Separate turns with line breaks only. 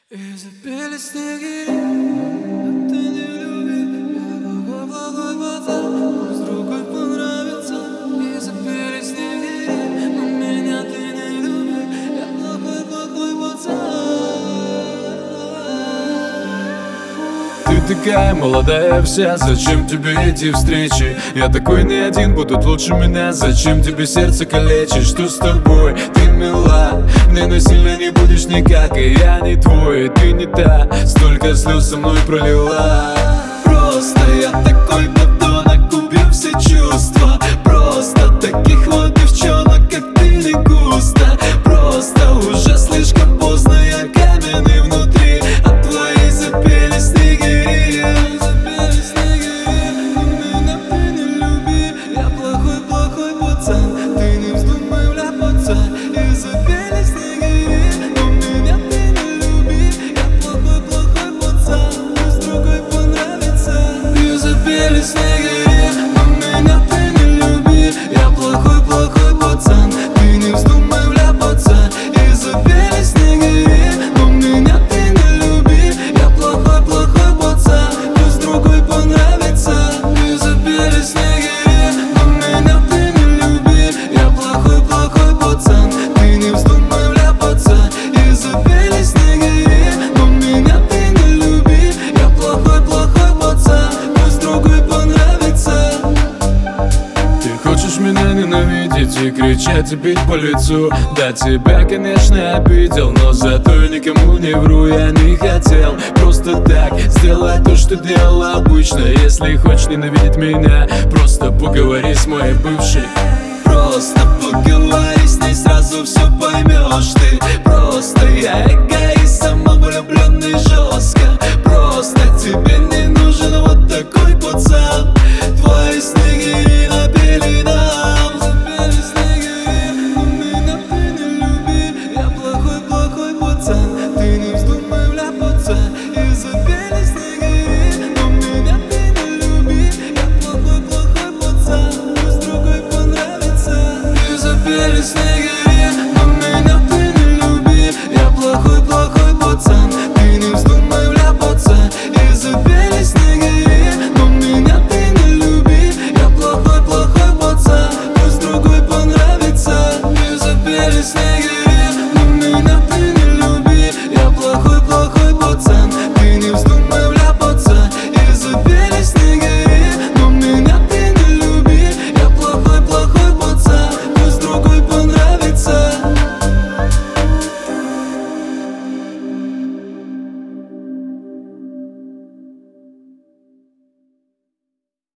И запели снегири, а ты не люби. Я плохой пацан, пусть другой понравится. И запели снегири, но меня ты не люби. Я плохой пацан.
Ты такая молодая вся, зачем тебе эти встречи? Я такой не один, будут лучше меня. Зачем тебе сердце калечить? Что с тобой? Ты мила, мне насильно не будешь никак. И я не твой, ты не та. Столько слез со мной пролила. Просто я такой подонок, убил все чувства. Просто таких вот девчонок, как ты, не густо. Просто уже слишком поздно, я каменный внутри. А твои запели снегири.
Запели снегири, но меня ты не люби. Я плохой пацан, ты не вздумай вляпаться. И запели снегири, но меня ты не люби. Я плохой пацан, пусть другой понравится. И запели снегири, но меня ты не люби. Я плохой пацан, ты не вздумай вляпаться. И запели снегири, но меня ты не люби. Я плохой пацан, пусть другой понравится. И запели снегири, но меня ты не люби. Я плохой пацан, ты не вздумай вляпаться. И запели снегири, но меня ты не люби. Я плохой пацан, пусть другой понравится.
Ты хочешь меня ненавидеть и кричать и бить по лицу. Да, тебя, конечно, обидел, но зато никому не вру. Я не хотел просто так сделать то, что делал обычно. Если хочешь ненавидеть меня, просто поговори с моей бывшей.
Просто поговори с ней, сразу все поймешь ты. Просто я эгоист, сам